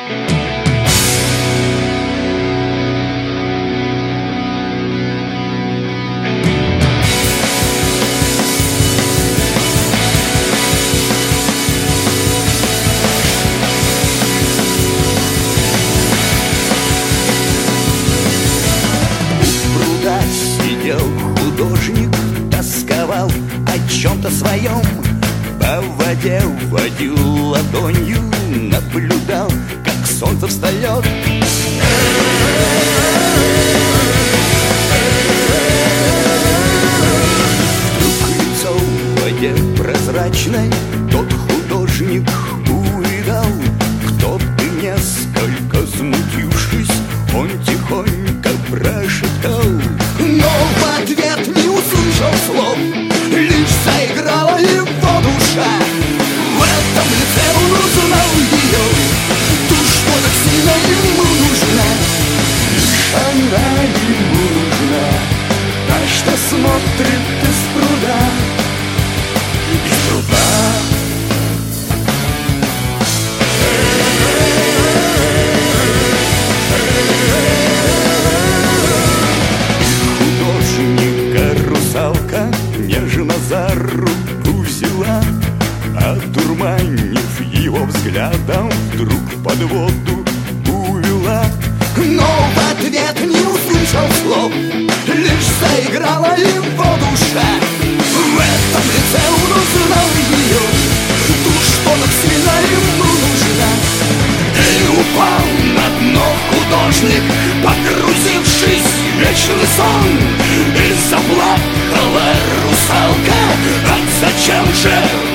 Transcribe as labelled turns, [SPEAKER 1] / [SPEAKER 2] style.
[SPEAKER 1] Сидел художник, тосковал о чем-то своем, по воде водил ладонью, наблюдал, как солнце встает. Вдруг лицо в воде прозрачной тот художник увидал. Кто-то, несколько смутившись, он тихонько прошептал, но в ответ не услышал слов, лишь заиграла его душа. В этом лице он узнал ее, ту, что так сильно ему нужна. Лишь она ему нужна, та, что смотрит из пруда, из пруда. Нежно за руку взяла, одурманив его взглядом, вдруг под воду увела. Но в ответ не услышал слов, лишь заиграла его душа. В этом лице он узнал ее, ту, что так сильно ему нужна. И упал на дно художник, погрузившись в вечный сон. И заплакала русалка, а зачем же